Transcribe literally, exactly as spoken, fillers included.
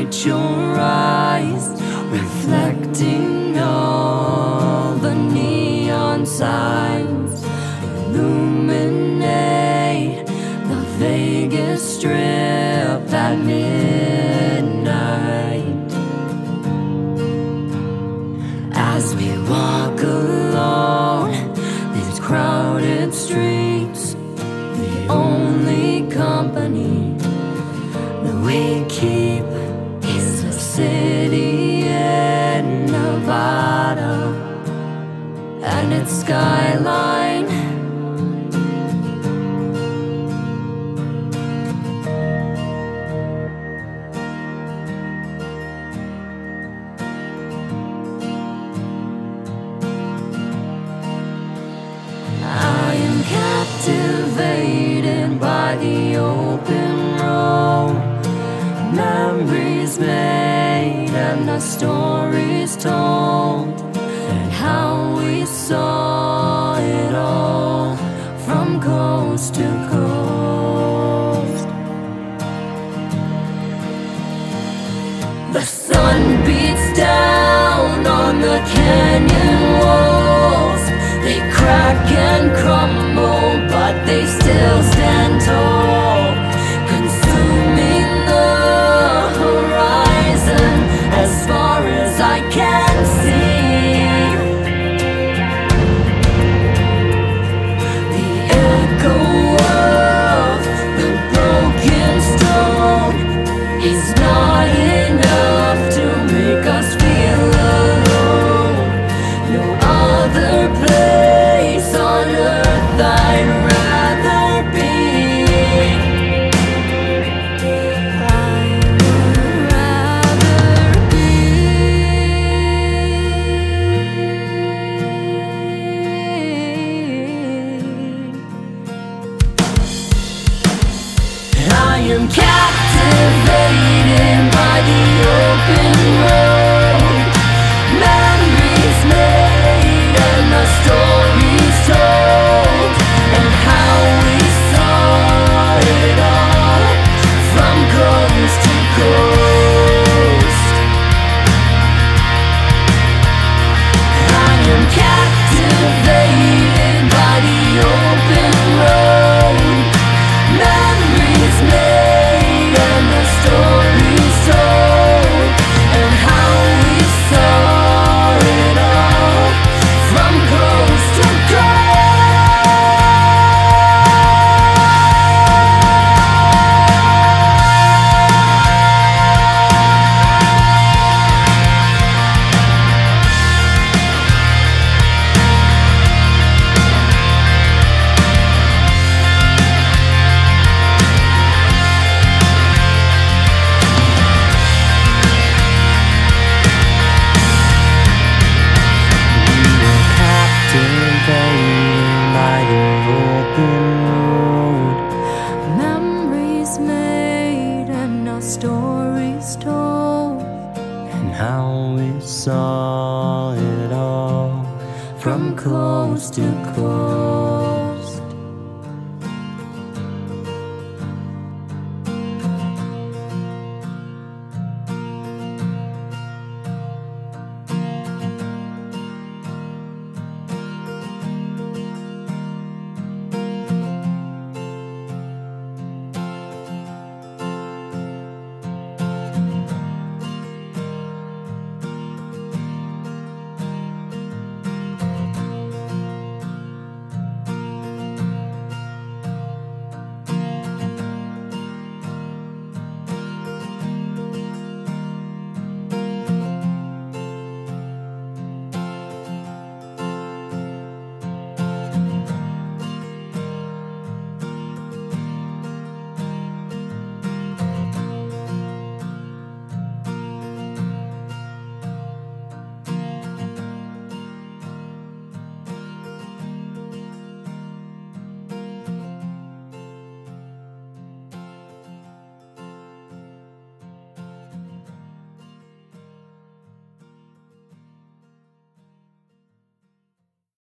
light your eyes, reflecting all the neon signs, illuminate the Vegas Strip at midnight. As we walk along these crowded streets, the only company that we keep is a city in Nevada and its skyline. I am captivated by the open road, memories made and the stories told, and how we saw it all from coast to coast. The sun beats down on the canyon walls. They crack and crumble, but they still stand tall, consuming the horizon as far as I can see. The echo of the broken stone is not enough to make us feel alone. No other place on earth I'd rather be. I would rather be. I am captivated by the open road, memories made and the stories told, and how we saw it all from coast to coast. I am captivated by the open road, memories made and the stories told, and how we saw it all from coast to memories made and our stories told, and how we saw it all from coast to coast.